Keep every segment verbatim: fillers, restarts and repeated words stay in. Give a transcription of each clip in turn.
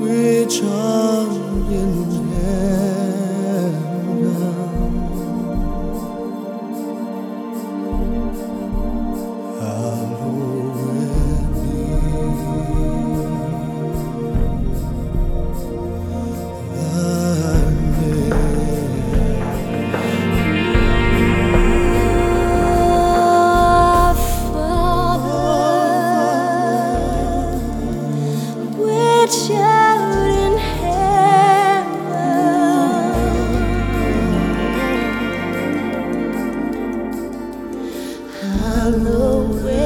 which art in heaven, hallowed be thy which art in heaven, hallowed be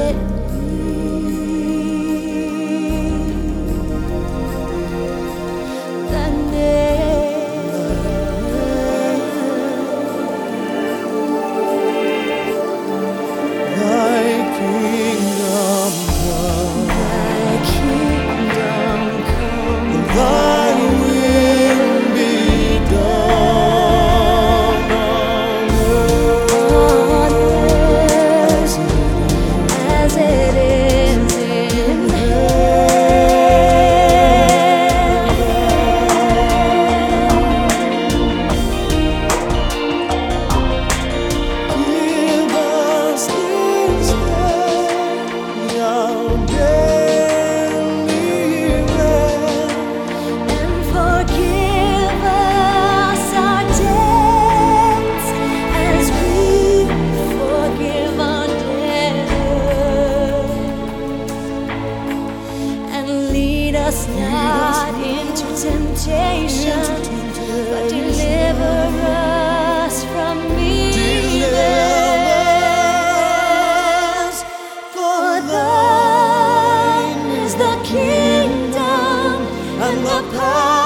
thy name. Thy kingdom come, Thy kingdom come, thy will be done on earth on earth as it is in Give us this day our daily bread, and forgive us our debts as we forgive our debtors, and lead us not into temptation, but deliver us from evil. For thine is the kingdom and the power